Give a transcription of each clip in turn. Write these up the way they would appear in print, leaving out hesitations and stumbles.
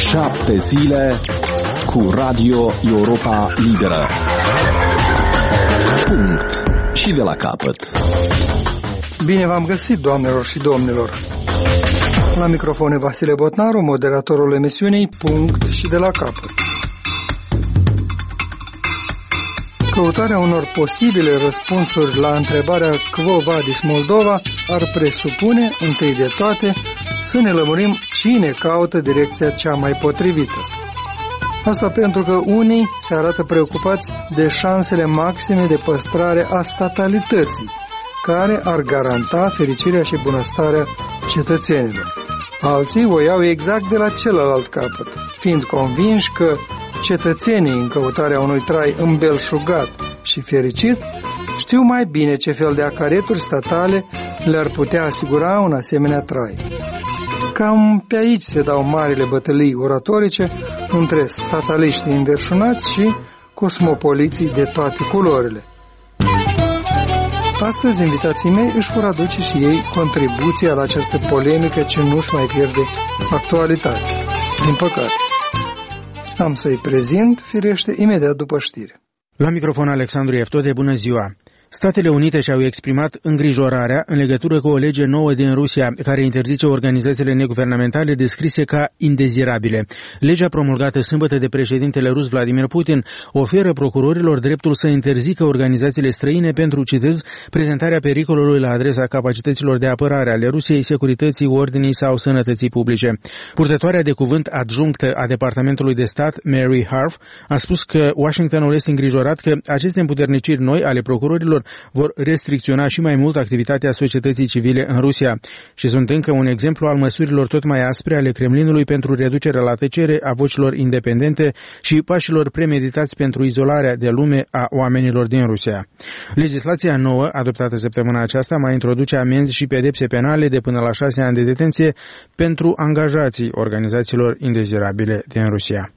7 zile cu Radio Europa Liberă. Punct. Și de la capăt. Bine v-am găsit, doamnelor și domnilor. La microfon e Vasile Botnaru, moderatorul emisiunii Punct și de la capăt. Căutarea unor posibile răspunsuri la întrebarea Quo vadis Moldova ar presupune, întâi de toate, să ne lămurim cine caută direcția cea mai potrivită. Asta pentru că unii se arată preocupați de șansele maxime de păstrare a statalității, care ar garanta fericirea și bunăstarea cetățenilor. Alții o iau exact de la celălalt capăt, fiind convinși că cetățenii, în căutarea unui trai îmbelșugat și fericit, știu mai bine ce fel de acareturi statale le-ar putea asigura un asemenea trai. Cam pe aici se dau marile bătălii oratorice între stataliștii înverșunați și cosmopoliții de toate culorile. Astăzi, invitații mei își vor aduce și ei contribuția la această polemică ce nu-și mai pierde actualitate. Din păcate. Am să-i prezint, firește, imediat după știri. La microfon Alexandru Eftode, bună ziua! Statele Unite și-au exprimat îngrijorarea în legătură cu o lege nouă din Rusia care interzice organizațiile neguvernamentale descrise ca indezirabile. Legea promulgată sâmbătă de președintele rus Vladimir Putin oferă procurorilor dreptul să interzică organizațiile străine pentru, citez, prezentarea pericolului la adresa capacităților de apărare ale Rusiei, securității, ordinii sau sănătății publice. Purtătoarea de cuvânt adjunctă a Departamentului de Stat, Mary Harf, a spus că Washingtonul este îngrijorat că aceste împuterniciri noi ale procurorilor vor restricționa și mai mult activitatea societății civile în Rusia și sunt încă un exemplu al măsurilor tot mai aspre ale Kremlinului pentru reducerea la tăcere a vocilor independente și pașilor premeditați pentru izolarea de lume a oamenilor din Rusia. Legislația nouă, adoptată săptămâna aceasta, mai introduce amenzi și pedepse penale de până la 6 ani de detenție pentru angajații organizațiilor indezirabile din Rusia.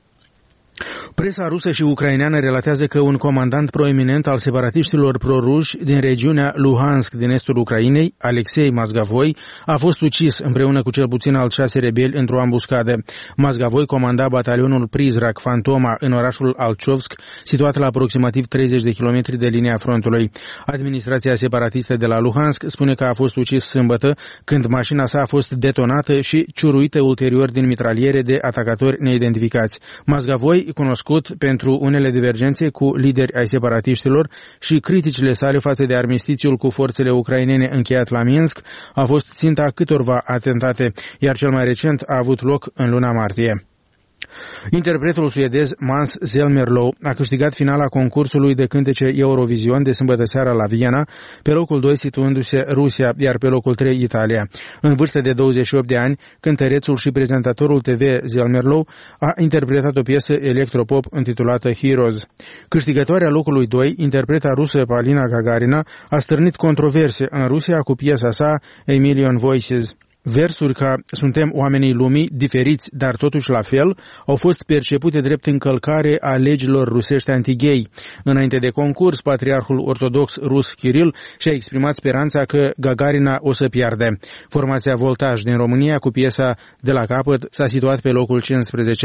Presa rusă și ucraineană relatează că un comandant proeminent al separatiștilor proruși din regiunea Luhansk din estul Ucrainei, Alexei Mazgavoi, a fost ucis împreună cu cel puțin alți 6 rebeli într-o ambuscadă. Mazgavoi comanda batalionul Prizrak Fantoma în orașul Alchovsk, situat la aproximativ 30 de kilometri de linia frontului. Administrația separatistă de la Luhansk spune că a fost ucis sâmbătă, când mașina sa a fost detonată și ciuruită ulterior din mitraliere de atacatori neidentificați. Mazgavoi, cunoscut pentru unele divergențe cu lideri ai separatiștilor și criticile sale față de armistițiul cu forțele ucrainene încheiat la Minsk, a fost ținta câtorva atentate, iar cel mai recent a avut loc în luna martie. Interpretul suedez Måns Zelmerlöw a câștigat finala concursului de cântece Eurovision de sâmbătă seara la Viena, pe locul 2 situându-se Rusia, iar pe locul 3 Italia. În vârstă de 28 de ani, cântărețul și prezentatorul TV Zelmerlöw a interpretat o piesă electropop intitulată Heroes. Câștigătoarea locului 2, interpreta rusă Polina Gagarina, a stârnit controverse în Rusia cu piesa sa A Million Voices. Versuri ca "Suntem oamenii lumii, diferiți, dar totuși la fel", au fost percepute drept încălcare a legilor rusești anti-gay. Înainte de concurs, patriarhul ortodox rus Kiril și-a exprimat speranța că Gagarina o să piardă. Formația Voltaj din România cu piesa De la capăt s-a situat pe locul 15.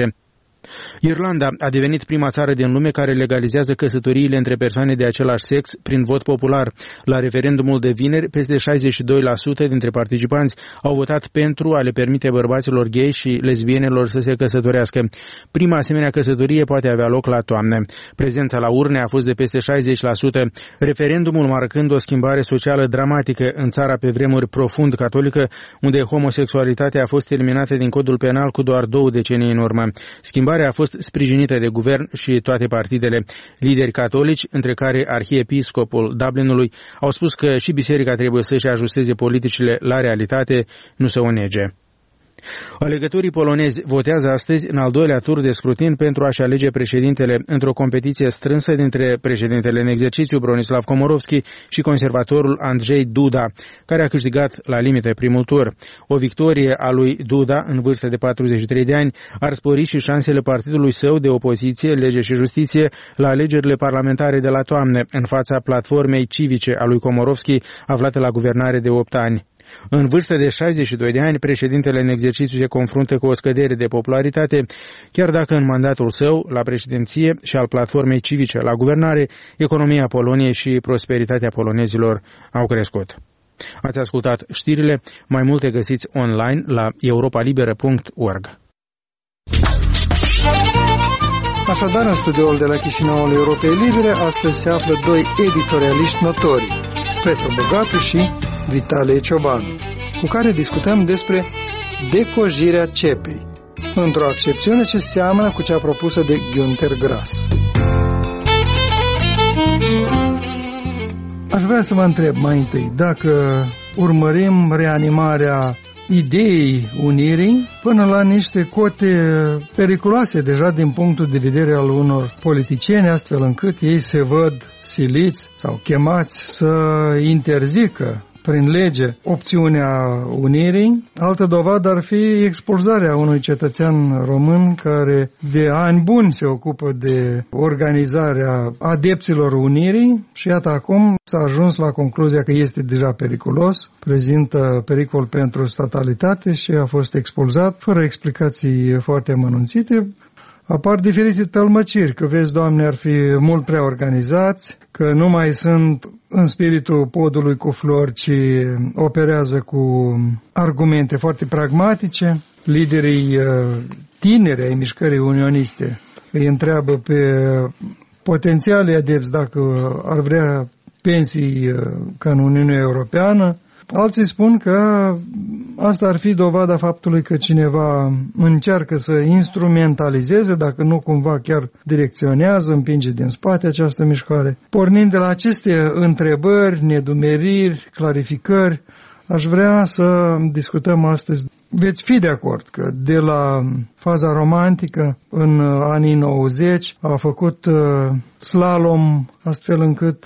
Irlanda a devenit prima țară din lume care legalizează căsătoriile între persoane de același sex prin vot popular. La referendumul de vineri, peste 62% dintre participanți au votat pentru a le permite bărbaților gay și lesbienelor să se căsătorească. Prima asemenea căsătorie poate avea loc la toamnă. Prezența la urne a fost de peste 60%, referendumul marcând o schimbare socială dramatică în țara pe vremuri profund catolică, unde homosexualitatea a fost eliminată din codul penal cu doar 2 decenii în urmă. Schimbarea a fost sprijinită de guvern și toate partidele. Lideri catolici, între care arhiepiscopul Dublinului, au spus că și biserica trebuie să-și ajusteze politicile la realitate, nu să o nege. Alegătorii polonezi votează astăzi în al doilea tur de scrutin pentru a-și alege președintele într-o competiție strânsă dintre președintele în exercițiu Bronislaw Komorowski și conservatorul Andrzej Duda, care a câștigat la limite primul tur. O victorie a lui Duda, în vârstă de 43 de ani, ar spori și șansele partidului său de opoziție, Lege și Justiție, la alegerile parlamentare de la toamnă, în fața platformei civice a lui Komorowski, aflată la guvernare de 8 ani. În vârstă de 62 de ani, președintele în exercițiu se confruntă cu o scădere de popularitate, chiar dacă în mandatul său, la președinție și al platformei civice la guvernare, economia Poloniei și prosperitatea polonezilor au crescut. Ați ascultat știrile, mai multe găsiți online la europalibera.org. Așadar, în studioul de la Chișinăul Europei Libere, astăzi se află doi editorialiști notori, Petru Bogatu și Vitalie Ciobanu, cu care discutăm despre decojirea cepei, într-o accepțiune ce seamănă cu cea propusă de Günter Grass. Aș vrea să vă întreb mai întâi dacă urmărim reanimarea ideii unirii până la niște cote periculoase deja din punctul de vedere al unor politicieni, astfel încât ei se văd siliți sau chemați să interzică prin lege opțiunea unirii. Altă dovadă ar fi expulzarea unui cetățean român care de ani buni se ocupă de organizarea adepților unirii și iată acum s-a ajuns la concluzia că este deja periculos, prezintă pericol pentru statalitate și a fost expulzat fără explicații foarte amănunțite. Apar diferite tălmăciri, că vezi, Doamne, ar fi mult prea organizați, că nu mai sunt în spiritul podului cu flori, ci operează cu argumente foarte pragmatice. Liderii tineri ai mișcării unioniste îi întreabă pe potențialii adepți dacă ar vrea pensii ca în Uniunea Europeană. Alții spun că asta ar fi dovada faptului că cineva încearcă să instrumentalizeze, dacă nu cumva chiar direcționează, împinge din spate această mișcare. Pornind de la aceste întrebări, nedumeriri, clarificări, aș vrea să discutăm astăzi. Veți fi de acord că de la faza romantică în anii 90 a făcut slalom astfel încât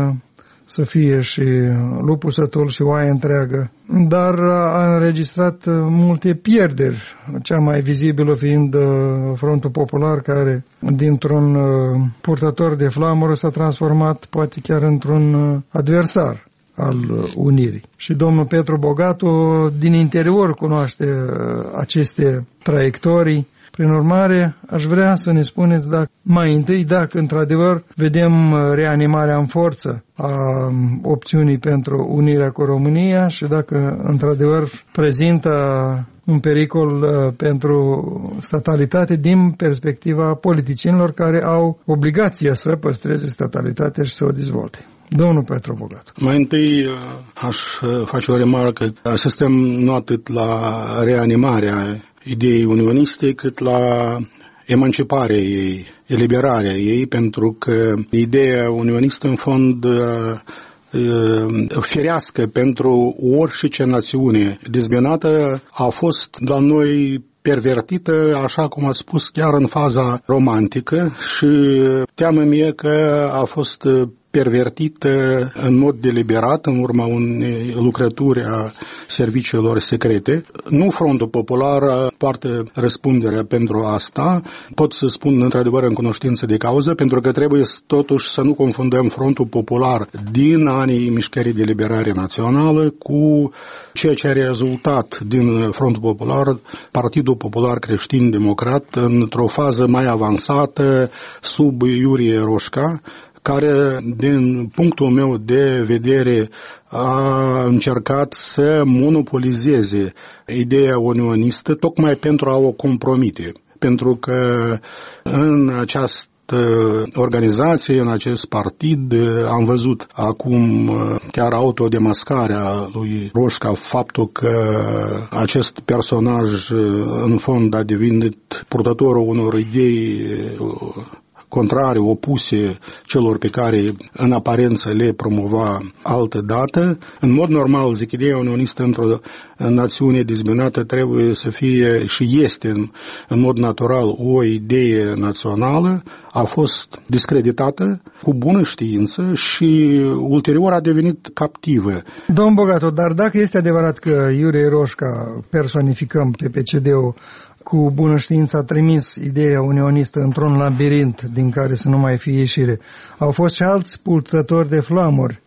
să fie și lupul sătul și oaia întreagă, dar a înregistrat multe pierderi, cea mai vizibilă fiind Frontul Popular, care dintr-un purtător de flamură s-a transformat poate chiar într-un adversar al unirii. Și domnul Petru Bogatu din interior cunoaște aceste traiectorii. Prin urmare, aș vrea să ne spuneți mai întâi dacă într-adevăr vedem reanimarea în forță a opțiunii pentru unirea cu România și dacă într-adevăr prezintă un pericol pentru statalitate din perspectiva politicienilor care au obligația să păstreze statalitatea și să o dezvolte. Domnul Petru Bogatu. Mai întâi aș face o remarcă. Asistăm nu atât la reanimarea ideii unioniste, cât la emanciparea ei, eliberarea ei, pentru că ideea unionistă, în fond, firească pentru orice națiune dezbinată, a fost la noi pervertită, așa cum ați spus, chiar în faza romantică și teamă-mi că a fost pervertită în mod deliberat în urma unei lucrături a serviciilor secrete. Nu Frontul Popular poartă răspunderea pentru asta. Pot să spun într-adevăr în cunoștință de cauză, pentru că trebuie totuși să nu confundăm Frontul Popular din anii Mișcării de Liberare Națională cu ceea ce a rezultat din Frontul Popular, Partidul Popular Creștin-Democrat, într-o fază mai avansată sub Iurie Roșca, care, din punctul meu de vedere, a încercat să monopolizeze ideea unionistă tocmai pentru a o compromite. Pentru că în această organizație, în acest partid, am văzut acum chiar autodemascarea lui Roșca, faptul că acest personaj în fond a devenit purtătorul unor idei contrare, opuse celor pe care în aparență le promova altă dată. În mod normal, zic, ideea unionistă într-o națiune dezbinată trebuie să fie și este în mod natural o idee națională, a fost discreditată cu bună știință și ulterior a devenit captivă. Domn Bogatu, dar dacă este adevărat că Iurie Roșca, personificăm pe PSD-ul, cu bună știință a trimis ideea unionistă într-un labirint din care să nu mai fie ieșire. Au fost și alți purtători de flamuri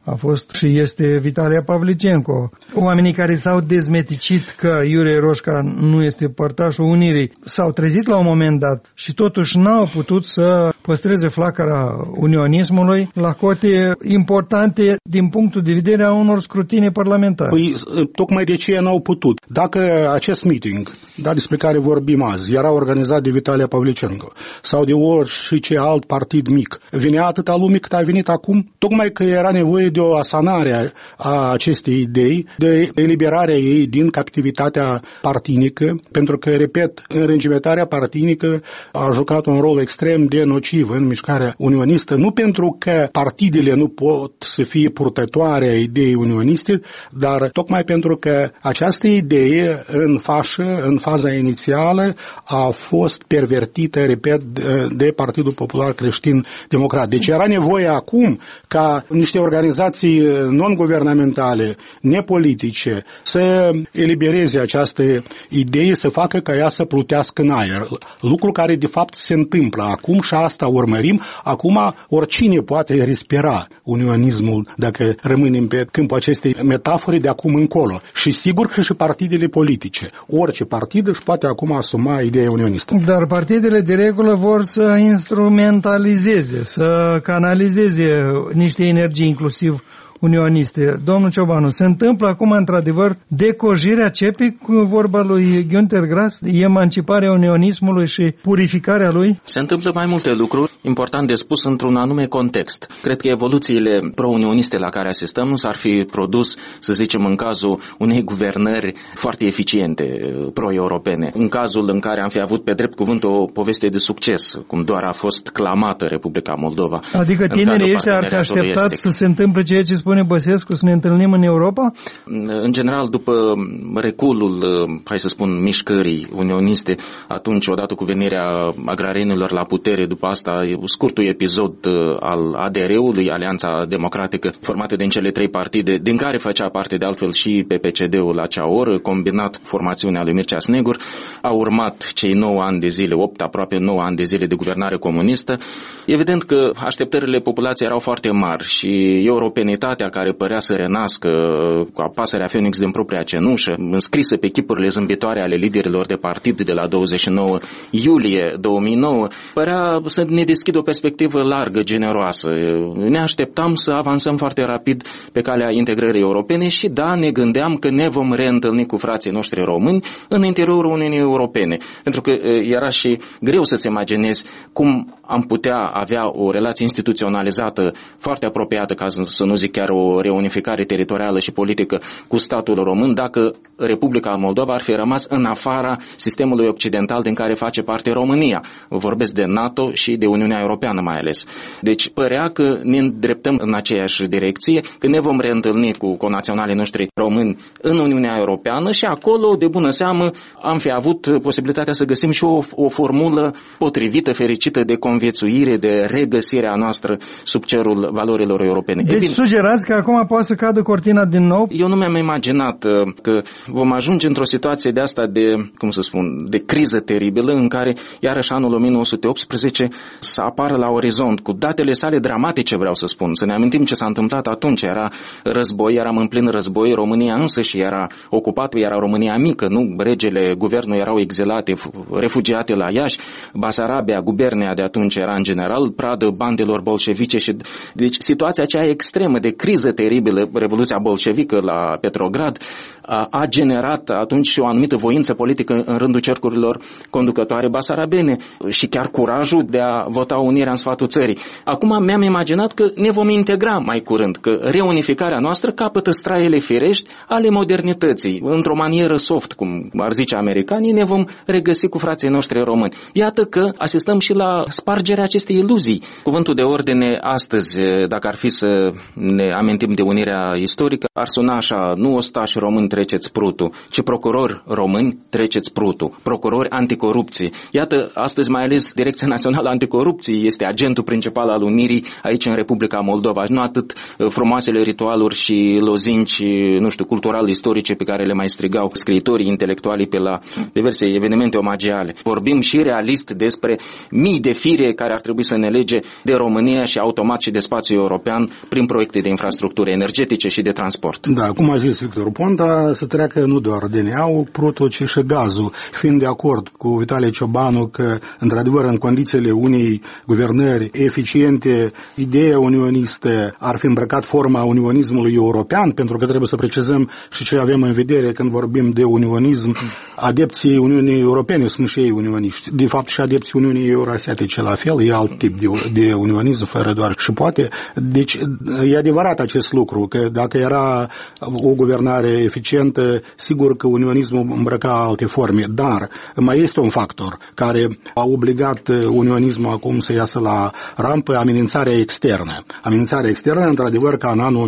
a fost și este Vitalia Pavlicenko. Oamenii care s-au dezmeticit că Iurie Roșca nu este părtașul unirii s-au trezit la un moment dat și totuși n-au putut să păstreze flacăra unionismului la cote importante din punctul de vedere a unor scrutine parlamentare. Păi, tocmai de ce n-au putut. Dacă acest meeting, despre care vorbim azi, era organizat de Vitalia Pavlicenko sau de orice alt partid mic, venea atâta lume cât a venit acum, tocmai că era nevoie de o asanare a acestei idei, de eliberarea ei din captivitatea partinică, pentru că, repet, înregimentarea partinică a jucat un rol extrem de nociv în mișcarea unionistă, nu pentru că partidele nu pot să fie purtătoare a ideii unioniste, dar tocmai pentru că această idee în faza inițială a fost pervertită, repet, de Partidul Popular Creștin Democrat. Deci era nevoie acum ca niște organizații non-guvernamentale, nepolitice, să elibereze această idee, să facă ca ea să plutească în aer. Lucru care de fapt se întâmplă acum și asta urmărim. Acum oricine poate respira unionismul dacă rămânem pe câmpul acestei metafore de acum încolo. Și sigur că și partidele politice. Orice partid își poate acum asuma ideea unionistă. Dar partidele de regulă vor să instrumentalizeze, să canalizeze niște energii inclusiv unioniste. Domnul Ciobanu, se întâmplă acum într-adevăr decojirea cepii cu vorba lui Günther Grass, emanciparea unionismului și purificarea lui? Se întâmplă mai multe lucruri, important de spus, într-un anume context. Cred că evoluțiile pro-unioniste la care asistăm nu s-ar fi produs, să zicem, în cazul unei guvernări foarte eficiente, pro-europene. În cazul în care am fi avut pe drept cuvânt o poveste de succes, cum doar a fost clamată Republica Moldova. Adică tinerii ăștia ar fi așteptat să se întâmple ceea ce spune Băsescu, să ne întâlnim în Europa? În general, după reculul, hai să spun, mișcării unioniste, atunci, odată cu venirea agrarienilor la putere, după asta, scurtul episod al ADR-ului, Alianța Democratică, formată din cele trei partide, din care făcea parte de altfel și PPCD-ul la acea oră, combinat formațiunea lui Mircea Snegur, a urmat cei 9 ani de zile, aproape 9 ani de zile de guvernare comunistă. Evident că așteptările populației erau foarte mari și europenitatea care părea să renască ca pasărea Phoenix din propria cenușă, înscrisă pe chipurile zâmbitoare ale liderilor de partid de la 29 iulie 2009, părea să ne deschidă o perspectivă largă, generoasă. Ne așteptam să avansăm foarte rapid pe calea integrării europene și da, ne gândeam că ne vom reîntâlni cu frații noștri români în interiorul Uniunii Europene. Pentru că era și greu să-ți imaginezi cum am putea avea o relație instituționalizată foarte apropiată, ca să nu zic chiar o reunificare teritorială și politică cu statul român, dacă Republica Moldova ar fi rămas în afara sistemului occidental din care face parte România. Vorbesc de NATO și de Uniunea Europeană mai ales. Deci părea că ne îndreptăm în aceeași direcție, că ne vom reîntâlni cu conaționalii noștri români în Uniunea Europeană și acolo, de bună seamă, am fi avut posibilitatea să găsim și o formulă potrivită, fericită de conviețuire, de regăsirea noastră sub cerul valorilor europene. Deci sugerați că acum poate să cadă cortina din nou? Eu nu mi-am imaginat că vom ajunge într-o situație de asta de criză teribilă în care iarăși anul 1918 să apară la orizont cu datele sale dramatice, vreau să spun. Să ne amintim ce s-a întâmplat atunci. Era război, eram în plin război, România însă și era ocupată, era România mică, nu? Regele, guvernul erau exilate, refugiate la Iași, Basarabia, gubernea de atunci era în general pradă bandelor bolșevice și deci situația aceea extremă de criză teribilă, Revoluția bolșevică la Petrograd, a generat atunci și o anumită voință politică în rândul cercurilor conducătoare basarabene și chiar curajul de a vota unirea în sfatul țării. Acum mi-am imaginat că ne vom integra mai curând, că reunificarea noastră capătă straiele firești ale modernității. Într-o manieră soft, cum ar zice americanii, ne vom regăsi cu frații noștri români. Iată că asistăm și la spargerea acestei iluzii. Cuvântul de ordine astăzi, dacă ar fi să ne amintim de unirea istorică, ar suna așa: nu ostași români treceți prutul, ci procurori români treceți prutul, procurori anticorupție. Iată, astăzi mai ales Direcția Națională Anticorupție este agentul principal al unirii aici în Republica Moldova, nu atât frumoasele ritualuri și lozinci, cultural-istorice pe care le mai strigau scriitorii intelectuali pe la diverse evenimente omagiale. Vorbim și realist despre mii de fire care ar trebui să ne lege de România și automat și de spațiul european prin proiecte de infrastructură. infrastructuri energetice și de transport. Da, cum a zis Victor Ponta, să treacă nu doar DNA-ul, prutul, ci și gazul. Fiind de acord cu Vitalie Ciobanu că, într-adevăr, în condițiile unei guvernări eficiente, ideea unionistă ar fi îmbrăcat forma unionismului european, pentru că trebuie să precizăm și ce avem în vedere când vorbim de unionism. Adepții Uniunii Europene sunt și ei unioniști. De fapt, și adepții Uniunii Eurasiatice la fel, e alt tip de unionism, fără doar și poate. Deci, e adevărat acest lucru, că dacă era o guvernare eficientă, sigur că unionismul îmbrăca alte forme, dar mai este un factor care a obligat unionismul acum să iasă la rampă, amenințarea externă. Amenințarea externă, într-adevăr, ca în anul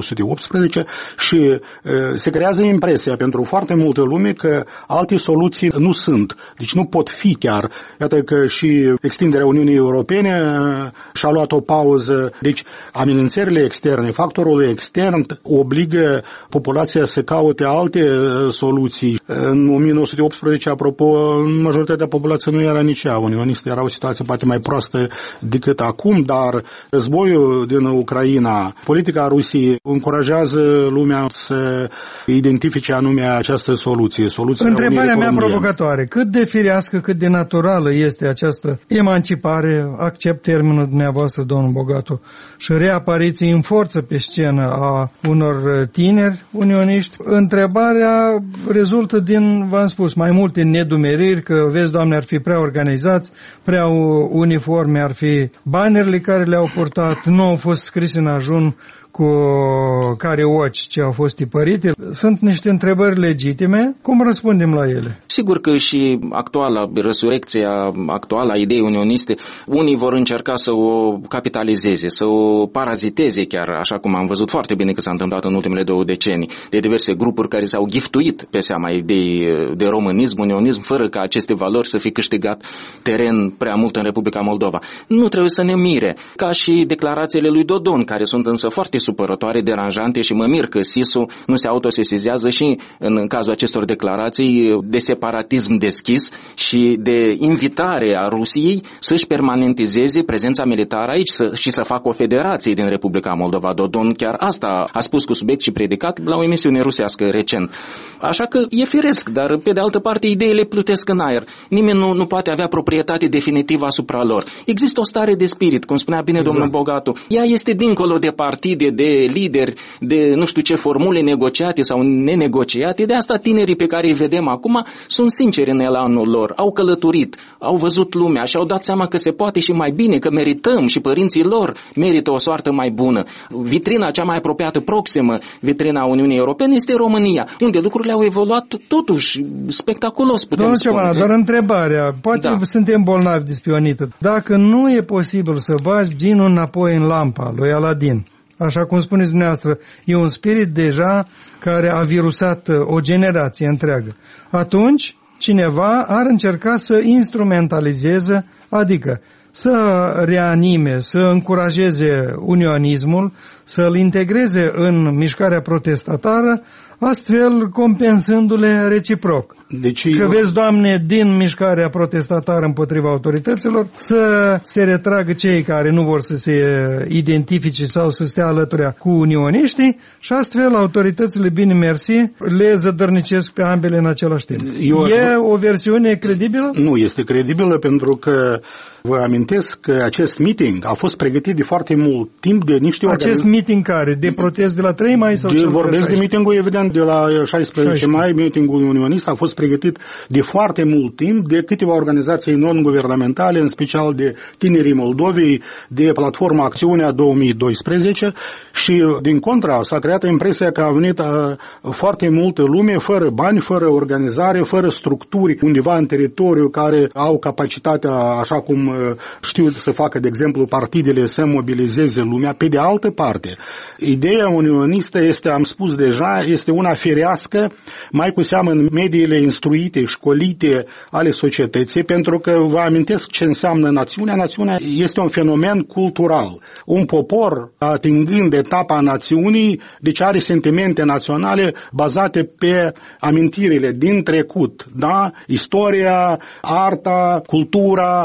1918 și se creează impresia pentru foarte multă lume că alte soluții nu sunt, deci nu pot fi chiar. Iată că și extinderea Uniunii Europene și-a luat o pauză. Deci amenințările externe, factorul extern obligă populația să caute alte soluții. În 1918, apropo, majoritatea populației nu era nici ea unionistă, era o situație poate mai proastă decât acum, dar războiul din Ucraina, politica Rusiei încurajează lumea să identifice anume această soluție. Întrebarea mea provocatoare, cât de firească, cât de naturală este această emancipare, accept termenul dumneavoastră, domnul Bogatu, și reapariție în forță pe scenă a unor tineri unioniști? Întrebarea rezultă din, v-am spus, mai multe nedumeriri, că, vezi, Doamne, ar fi prea organizați, prea uniforme ar fi banerele care le-au purtat, nu au fost scrise în ajun cu care ochi ce au fost tipărite. Sunt niște întrebări legitime. Cum răspundem la ele? Sigur că și resurecția actuală a ideii unioniste, unii vor încerca să o capitalizeze, să o paraziteze chiar, așa cum am văzut foarte bine că s-a întâmplat în ultimele 2 decenii, de diverse grupuri care s-au giftuit pe seama ideii de românism, unionism, fără ca aceste valori să fi câștigat teren prea mult în Republica Moldova. Nu trebuie să ne mire, ca și declarațiile lui Dodon, care sunt însă foarte supărătoare, deranjante și mă mir că SIS-ul nu se autosesizează și în cazul acestor declarații de separatism deschis și de invitare a Rusiei să-și permanentizeze prezența militară aici și să facă o federație din Republica Moldova. Dodon chiar asta a spus cu subiect și predicat la o emisiune rusească recent. Așa că e firesc, dar pe de altă parte ideile plutesc în aer. Nimeni nu poate avea proprietate definitivă asupra lor. Există o stare de spirit, cum spunea bine domnul Bogatu. Ea este dincolo de partide, de lideri, de nu știu ce formule negociate sau nenegociate. De asta tinerii pe care îi vedem acum sunt sinceri în elanul lor. Au călătorit, au văzut lumea și au dat seama că se poate și mai bine, că merităm și părinții lor merită o soartă mai bună. Vitrina cea mai apropiată, proximă, vitrina Uniunii Europene este România, unde lucrurile au evoluat totuși spectaculos, putem spune. Doar întrebarea, poate suntem bolnavi de spionită. Dacă nu e posibil să bagi ginul înapoi în lampa lui Aladin, așa cum spuneți dumneavoastră, e un spirit deja care a virusat o generație întreagă. Atunci, cineva ar încerca să instrumentalizeze, adică să reanime, să încurajeze unionismul, să-l integreze în mișcarea protestatară, astfel compensându-le reciproc. Deci, că vezi, Doamne, din mișcarea protestatară împotriva autorităților să se retragă cei care nu vor să se identifice sau să stea alături cu unioniștii și astfel autoritățile, bine mersi, le zădărnicesc pe ambele în același timp. E o versiune credibilă? Nu este credibilă, pentru că vă amintesc că acest meeting a fost pregătit de foarte mult timp de niște Acest meeting care? De protest de la 3 mai? Sau vorbesc de meetingul, evident, de la 16 mai, meetingul unionist a fost pregătit de foarte mult timp de câteva organizații non-guvernamentale, în special de Tinerii Moldovei, de Platforma Acțiunea 2012 și, din contra, s-a creat impresia că a venit foarte multă lume fără bani, fără organizare, fără structuri undeva în teritoriu care au capacitatea, așa cum știu să facă, de exemplu, partidele să mobilizeze lumea. Pe de altă parte, ideea unionistă este, am spus deja, este una firească, mai cu seamă în mediile instruite, școlite ale societății, pentru că vă amintesc ce înseamnă națiunea. Națiunea este un fenomen cultural. Un popor, atingând etapa națiunii, deci are sentimente naționale bazate pe amintirile din trecut, da? Istoria, arta, cultura și așa mai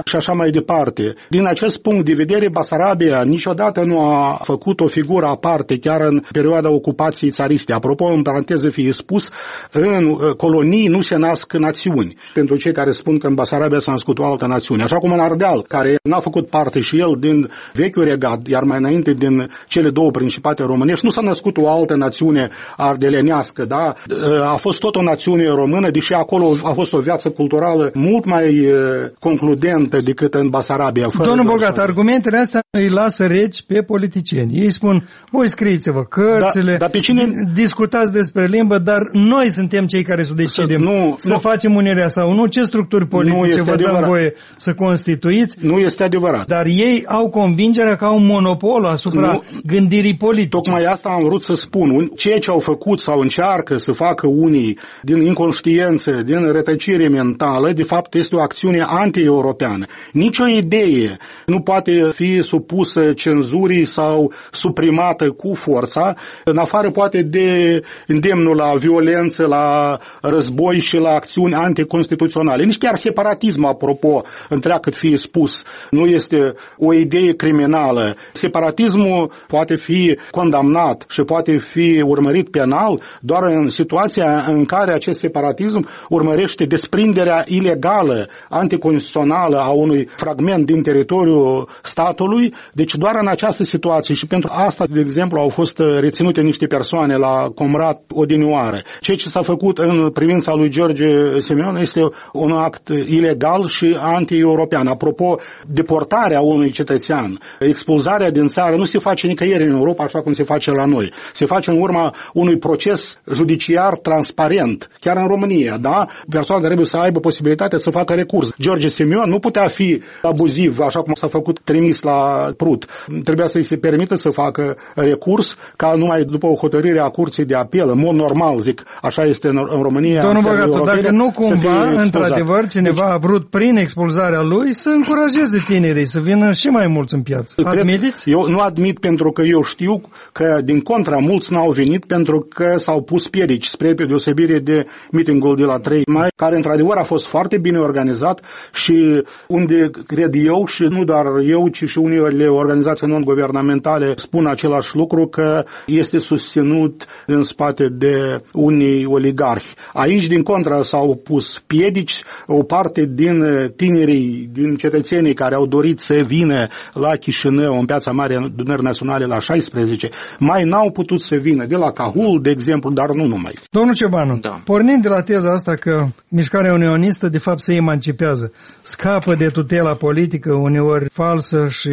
departe. Din acest punct de vedere, Basarabia niciodată nu a făcut o figură aparte, chiar în perioada ocupației țariste. Apropo, în paranteză fie spus, în colonii nu se nasc națiuni. Pentru cei care spun că în Basarabia s-a născut o altă națiune. Așa cum în Ardeal, care n-a făcut parte și el din vechiul regat, iar mai înainte din cele două principate românești, nu s-a născut o altă națiune ardelenească, da? A fost tot o națiune română, deși acolo a fost o viață culturală mult mai concludentă decât în Basarabia. Domnul Bogat, argumentele astea îi lasă reci pe politicieni. Ei spun, voi scrieți-vă cărțile, discutați despre limbă, dar noi suntem cei care să decidem să facem unirea sau nu, ce structuri politice vă dăm voie să constituiți. Nu este adevărat. Dar ei au convingerea că au un monopol asupra gândirii politice. Tocmai asta am vrut să spun. Ceea ce au făcut sau încearcă să facă unii din inconștiență, din rătăcire mentală, de fapt este o acțiune anti-europeană. Nicio idee nu poate fi supusă cenzurii sau suprimată cu forța, în afară poate de îndemnul la violență, la război și la acțiuni anticonstituționale. Nici chiar separatism, apropo, întreagăt fie spus, nu este o idee criminală. Separatismul poate fi condamnat și poate fi urmărit penal doar în situația în care acest separatism urmărește desprinderea ilegală, anticonstituțională a unui fragment din teritoriul statului. Deci doar în această situație și pentru asta, de exemplu, au fost reținute niște persoane la Comrat odinioară. Ceea ce s-a făcut în privința lui George Simeon este un act ilegal și anti-european. Apropo, deportarea unui cetățean, expulzarea din țară nu se face nicăieri în Europa așa cum se face la noi. Se face în urma unui proces judiciar transparent. Chiar în România, da? Persoana trebuie să aibă posibilitatea să facă recurs. George Simeon nu putea fi abuziv, așa cum s-a făcut trimis la Prut. Trebuia să-i se permită să facă recurs, ca numai după o hotărâre a Curții de Apel, în mod normal, zic, așa este în România. Domnul Bogatu, dacă nu cumva, într-adevăr, cineva a vrut prin expulzarea lui să încurajeze tinerii să vină și mai mulți în piață. Admiteți? Eu nu admit, pentru că eu știu că, din contra, mulți n-au venit pentru că s-au pus piedici, spre deosebire de mitingul de la 3 mai, care într-adevăr a fost foarte bine organizat și unde cred eu, și nu doar eu, ci și unele organizații non-guvernamentale spun același lucru, că este susținut în spate de unii oligarhi. Aici, din contra, s-au pus piedici. O parte din tinerii, din cetățenii care au dorit să vină la Chișinău, în Piața Mare Adunării Naționale la 16, mai n-au putut să vină, de la Cahul, de exemplu, dar nu numai. Domnul Ciobanu, pornind de la teza asta că mișcarea unionistă de fapt se emancipează, scapă de tutela politică, uneori falsă și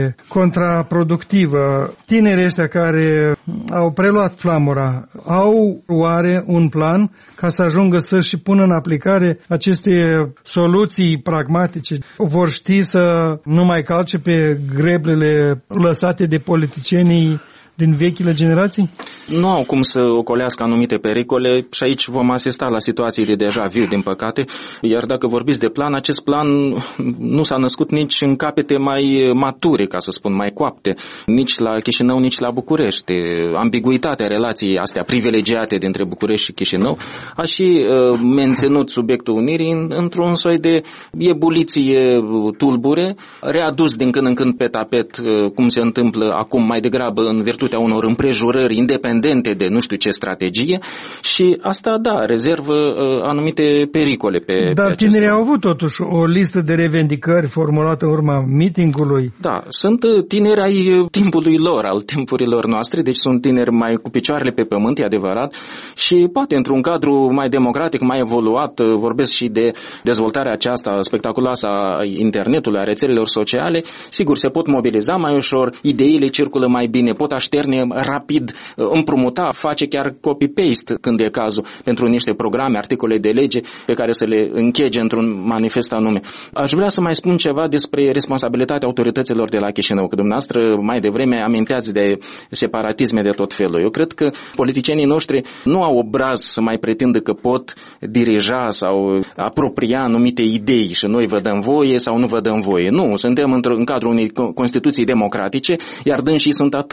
contraproductivă, tinerii ăștia care au preluat flamura, au oare un plan ca să ajungă să-și pună în aplicare aceste soluții pragmatice? Vor ști să nu mai calce pe greblele lăsate de politicienii din vechile generații? Nu au cum să ocolească anumite pericole și aici vom asista la situații de deja vu, din păcate. Iar dacă vorbiți de plan, acest plan nu s-a născut nici în capete mai mature, ca să spun, mai coapte, nici la Chișinău, nici la București. Ambiguitatea relației astea privilegiate dintre București și Chișinău a și menținut subiectul unirii într-un soi de ebuliție tulbure, readus din când în când pe tapet, cum se întâmplă acum, mai degrabă în virtutea unor împrejurări independente de nu știu ce strategie, și asta, da, rezervă anumite pericole pe Dar tinerii au avut totuși o listă de revendicări formulată în urma meetingului. Da, sunt tineri ai timpului lor, al timpurilor noastre, deci sunt tineri mai cu picioarele pe pământ, e adevărat, și poate într-un cadru mai democratic, mai evoluat, vorbesc și de dezvoltarea aceasta spectaculoasă a internetului, a rețelelor sociale, sigur, se pot mobiliza mai ușor, ideile circulă mai bine, pot așterne rapid, împrumuta, face chiar copy-paste când e cazul pentru niște programe, articole de lege pe care să le închege într-un manifest anume. Aș vrea să mai spun ceva despre responsabilitatea autorităților de la Chișinău, că dumneavoastră mai devreme aminteați de separatisme de tot felul. Eu cred că politicienii noștri nu au obraz să mai pretindă că pot dirija sau apropria anumite idei și noi vă dăm voie sau nu vă dăm voie. Nu, suntem în cadrul unei Constituții democratice, iar dânsii sunt atât din păcate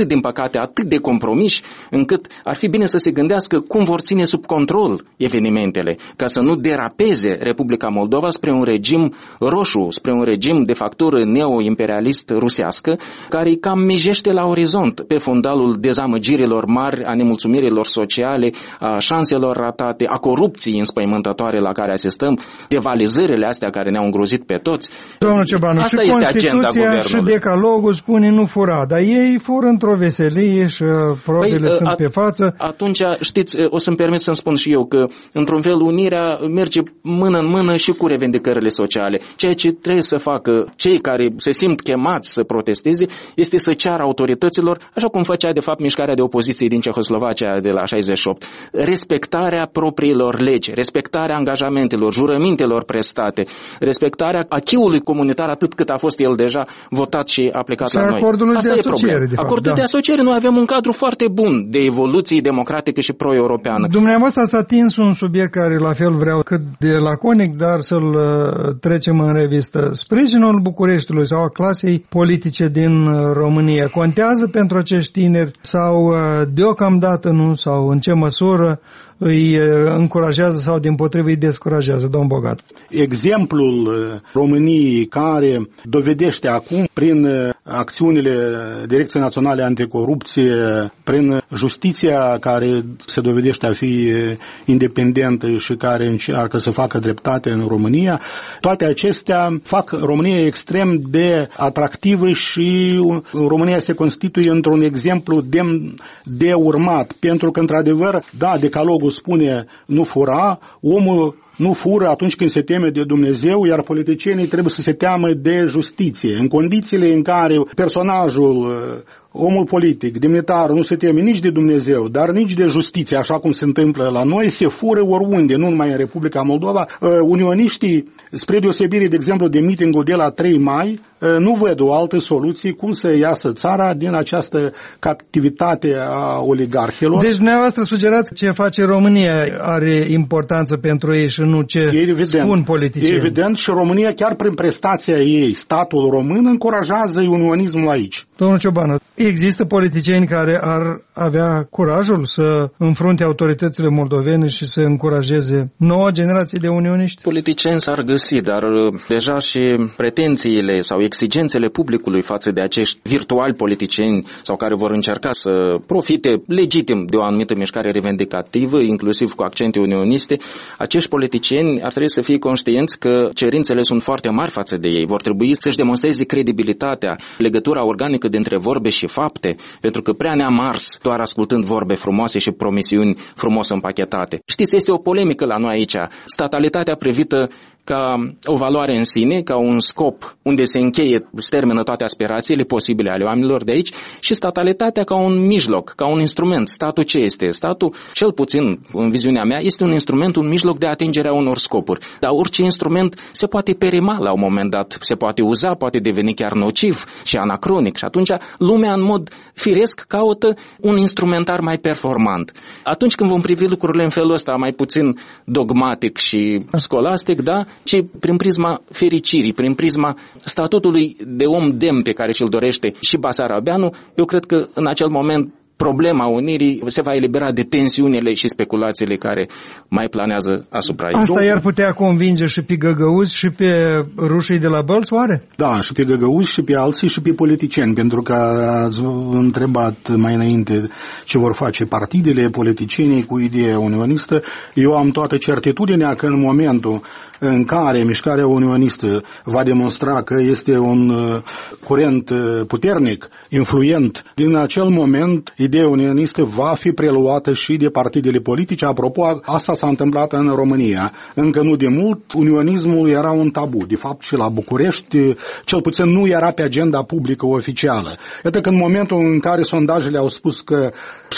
poate atât de compromiși, încât ar fi bine să se gândească cum vor ține sub control evenimentele, ca să nu derapeze Republica Moldova spre un regim roșu, spre un regim de factură neo-imperialist rusească, care îi cam mijește la orizont pe fundalul dezamăgirilor mari, a nemulțumirilor sociale, a șanselor ratate, a corupției înspăimântătoare la care asistăm, devalizările astea care ne-au îngrozit pe toți. Domnul Ciobanu, asta și este Constituția și Decalogul spune nu fura, dar ei fură într-o veselie și probele sunt pe față. Atunci, știți, o să-mi permit să-mi spun și eu că, într-un fel, unirea merge mână în mână și cu revendicările sociale. Ceea ce trebuie să facă cei care se simt chemați să protesteze este să ceară autorităților, așa cum făcea de fapt mișcarea de opoziție din Cehoslovacia de la 68, respectarea propriilor legi, respectarea angajamentelor, jurămintelor prestate, respectarea acquis-ului comunitar atât cât a fost el deja votat și aplicat la noi. Asta e problema. Acordul de asociere, noi avem un cadru foarte bun de evoluție democratică și pro-europeană. Dumneavoastră ați atins un subiect care la fel vreau cât de laconic, dar să-l trecem în revistă. Sprijinul Bucureștiului sau a clasei politice din România contează pentru acești tineri sau deocamdată nu, sau în ce măsură îi încurajează sau dimpotrivă îi descurajează, domn Bogat? Exemplul României care dovedește acum prin acțiunile Direcției Naționale Anticorupție, prin justiția care se dovedește a fi independentă și care încearcă să facă dreptate în România, toate acestea fac România extrem de atractivă și România se constituie într-un exemplu demn de urmat, pentru că într-adevăr, da, Decalogul spune nu fura, omul nu fură atunci când se teme de Dumnezeu, iar politicienii trebuie să se teamă de justiție. În condițiile în care personajul, omul politic, demnitarul, nu se teme nici de Dumnezeu, dar nici de justiție, așa cum se întâmplă la noi, se fură oriunde, nu numai în Republica Moldova. Unioniștii, spre deosebire, de exemplu, de mitingul de la 3 mai, nu văd o altă soluție cum să iasă țara din această captivitate a oligarhilor. Deci dumneavoastră sugerați ce face România are importanță pentru ei și nu ce spun politicienii. Evident, și România, chiar prin prestația ei, statul român încurajează unionismul aici. Domnul Ciobanu, există politicieni care ar avea curajul să înfrunte autoritățile moldovene și să încurajeze noua generație de unioniști? Politicieni s-ar găsi, dar deja și pretențiile sau exigențele publicului față de acești virtuali politicieni sau care vor încerca să profite legitim de o anumită mișcare revendicativă, inclusiv cu accente unioniste, acești politicieni ar trebui să fie conștienți că cerințele sunt foarte mari față de ei. Vor trebui să-și demonstreze credibilitatea, legătura organică dintre vorbe și fapte, pentru că prea ne-am ars doar ascultând vorbe frumoase și promisiuni frumos împachetate. Știți, este o polemică la noi aici. Statalitatea privită ca o valoare în sine, ca un scop unde se încheie, se termină toate aspirațiile posibile ale oamenilor de aici, și statalitatea ca un mijloc, ca un instrument. Statul ce este? Statul, cel puțin în viziunea mea, este un instrument, un mijloc de atingere a unor scopuri. Dar orice instrument se poate perima la un moment dat, se poate uza, poate deveni chiar nociv și anacronic și atunci lumea în mod firesc caută un instrumentar mai performant. Atunci când vom privi lucrurile în felul ăsta mai puțin dogmatic și scolastic, da, ci prin prisma fericirii, prin prisma statutului de om demn pe care și-l dorește și Basarabeanu, eu cred că în acel moment problema unirii se va elibera de tensiunile și speculațiile care mai planează asupra ei. Asta i-ar putea convinge și pe găgăuzi și pe rușii de la Bălți, oare? Da, și pe găgăuzi și pe alții și pe politicieni, pentru că ați întrebat mai înainte ce vor face partidele, politicienii cu idee unionistă. Eu am toată certitudinea că în momentul în care mișcarea unionistă va demonstra că este un curent puternic, influent, din acel moment ideea unionistă va fi preluată și de partidele politice. Apropo, asta s-a întâmplat în România. Încă nu de mult, unionismul era un tabu. De fapt, și la București, cel puțin nu era pe agenda publică oficială. Iată că în momentul în care sondajele au spus că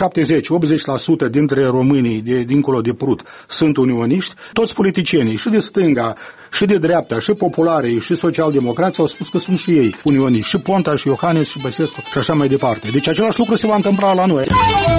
70-80% dintre românii dincolo de Prut sunt unioniști, toți politicienii, și de stânga, și de dreapta, și popularii, și socialdemocrații au spus că sunt și ei unioniști, și Ponta, și Iohannis, și Băsescu, și așa mai departe. Deci același lucru se va întâmpla la noi.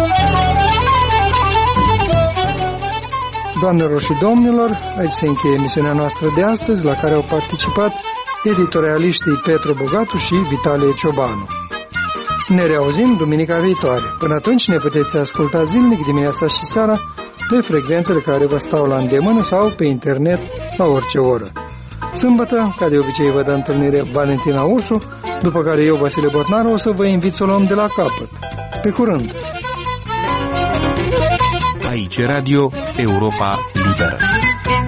Doamnelor și domnilor, aici se încheie emisiunea noastră de astăzi, la care au participat editorialiștii Petru Bogatu și Vitalie Ciobanu. Ne reauzim duminica viitoare. Până atunci ne puteți asculta zilnic dimineața și seara pe frecvențele care vă stau la îndemână sau pe internet la orice oră. Sâmbătă, ca de obicei, vă dă întâlnire Valentina Ursu, după care eu, Vasile Botnaru, o să vă invit să o luăm de la capăt. Pe curând! Aici Radio Europa Liberă.